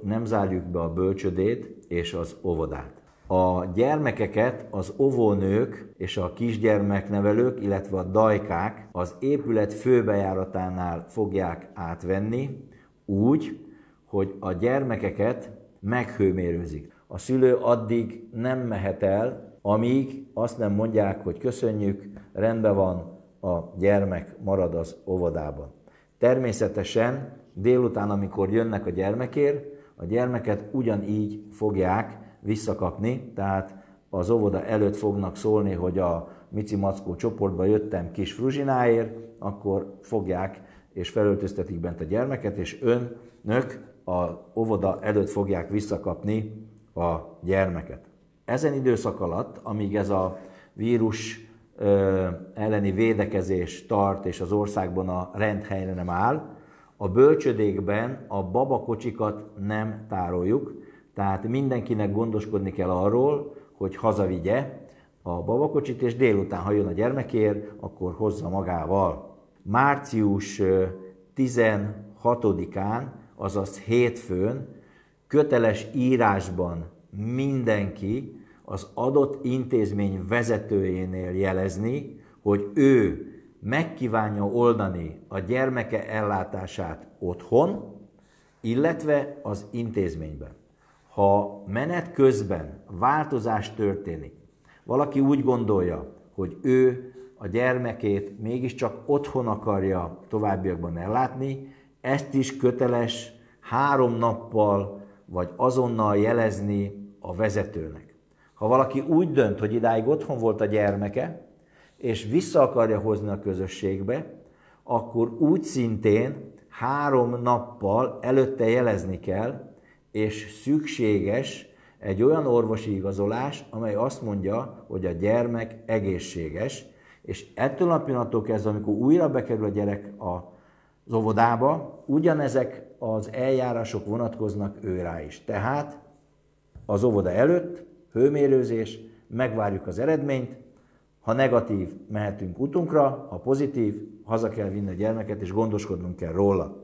nem zárjuk be a bölcsödét és az óvodát. A gyermekeket az óvónők és a kisgyermeknevelők, illetve a dajkák az épület főbejáratánál fogják átvenni úgy, hogy a gyermekeket meghőmérőzik. A szülő addig nem mehet el, amíg azt nem mondják, hogy köszönjük, rendben van, a gyermek marad az óvodában. Természetesen délután, amikor jönnek a gyermekért, a gyermeket ugyanígy fogják visszakapni, tehát az óvoda előtt fognak szólni, hogy a Mici Mackó csoportba jöttem kis Fruzsináért, akkor fogják és felöltöztetik bent a gyermeket, és önök az óvoda előtt fogják visszakapni a gyermeket. Ezen időszak alatt, amíg ez a vírus elleni védekezés tart, és az országban a rend helyre nem áll, a bölcsödékben a babakocsikat nem tároljuk, tehát mindenkinek gondoskodni kell arról, hogy hazavigye a babakocsit, és délután, ha jön a gyermekért, akkor hozza magával. Március 16-án, azaz hétfőn köteles írásban mindenki az adott intézmény vezetőjénél jelezni, hogy ő megkívánja oldani a gyermeke ellátását otthon, illetve az intézményben. Ha menet közben változás történik, valaki úgy gondolja, hogy ő a gyermekét mégiscsak otthon akarja továbbiakban ellátni, ezt is köteles 3 nappal vagy azonnal jelezni a vezetőnek. Ha valaki úgy dönt, hogy idáig otthon volt a gyermeke, és vissza akarja hozni a közösségbe, akkor úgy szintén 3 nappal előtte jelezni kell, és szükséges egy olyan orvosi igazolás, amely azt mondja, hogy a gyermek egészséges, és ettől a pillanattól kezdve, amikor újra bekerül a gyerek az óvodába, ugyanezek az eljárások vonatkoznak őrá is. Tehát az óvoda előtt hőmérőzés, megvárjuk az eredményt, ha negatív, mehetünk utunkra, ha pozitív, haza kell vinni a gyermeket, és gondoskodnunk kell róla.